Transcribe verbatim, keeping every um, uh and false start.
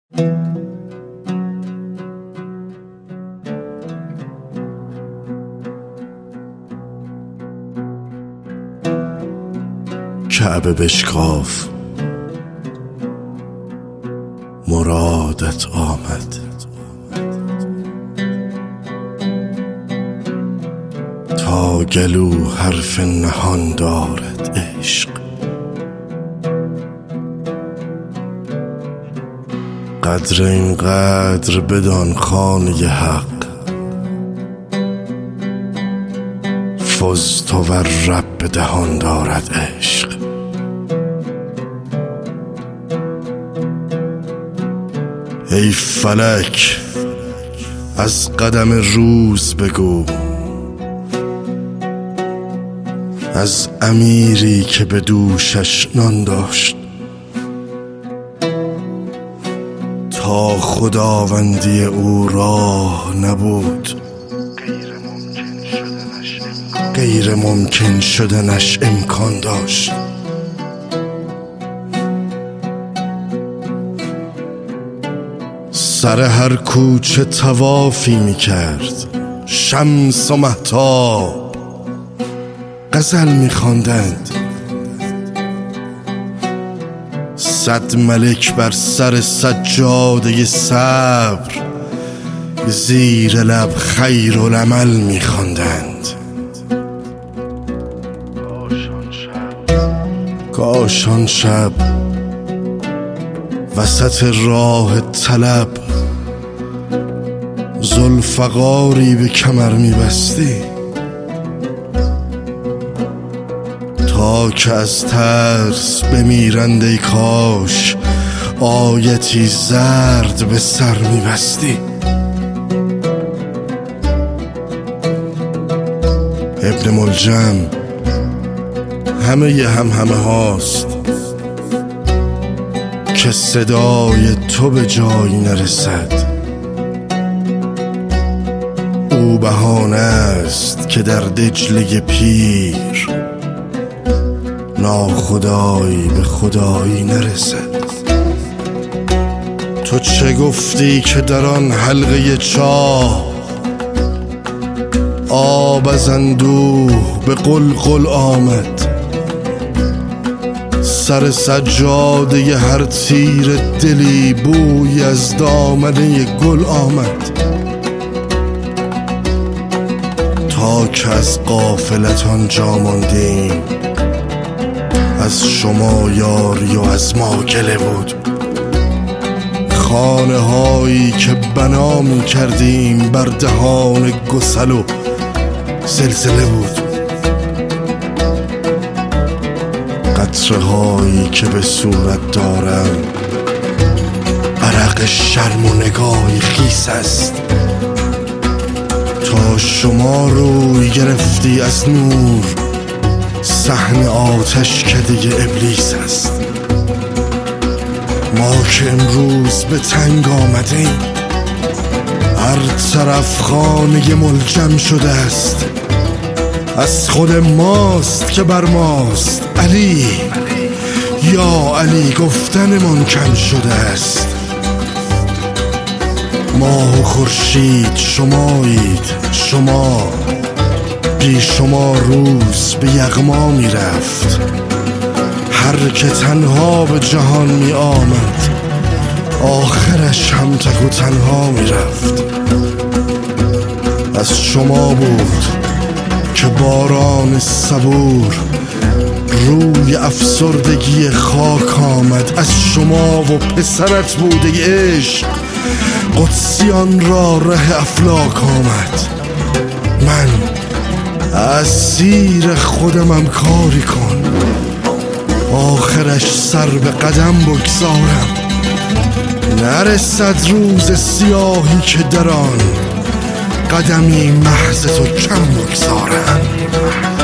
کعبه بشکاف، مرادت آمد. تا گلو حرف نهان دارد عشق، قدر این قدر بدان خانه حق. فزت و رب دهان دارد عشق. ای فلک از قدم روز بگو، از امیری که به دوشش نان داشت. تا خداوندی او راه نبود، غیر ممکن شدنش امکان داشت. سر هر کوچه طوافی می کرد شمس و مهتاب، غزل می خواندند. صد ملک بر سر سجاده صبر، زیر لب خیرالعمل می خواندند. کاش آن شب وسط راه طلب، ذوالفقاری به کمر می بستی. تا که از ترس بمیرند ای کاش، آیتی زرد به سر می بستی. ابن ملجم همه ی هم همه هاست که صدای تو به جایی نرسد. او بهانه است که در دجله پیر، ناخدایی به خدایی نرسد. تو چه گفتی که در آن حلقه چاه، آب از اندوه به قلقل آمد. سر سجاده هر تیر دلی بوی از دامنه گل آمد. تا که از غافلت آنجا ماندیم، از شما یاری و از ما گله بود. خانه هایی که بنا می کردیم بر دهان گسل و زلزله بود. قطره هایی که به صورت دارم، عرق شرم و نگاهی خیس است. تا شما روی گرفتی از نور، صحن آتش کده ابلیس است. ما که امروز به تنگ آمدیم، هر طرف خانه ملجم شده است. از خود ماست که بر ماست علی، یا علی گفتنمان کم شده است. ماه و خورشید شمایید شما، بی شما روز به یغما می رفت. هر که تنها به جهان می آمد، آخرش هم تک و تنها می رفت. از شما بود که باران صبور روی افسردگی خاک آمد. از شما و پسرت بوده عشق، قدسیان را ره افلاک آمد. من اسیر خودمم کاری کن، آخرش سر به قدم بگذارم. نرسد روز سیاهی که در آن، قدمی محض تو کم بگذارم.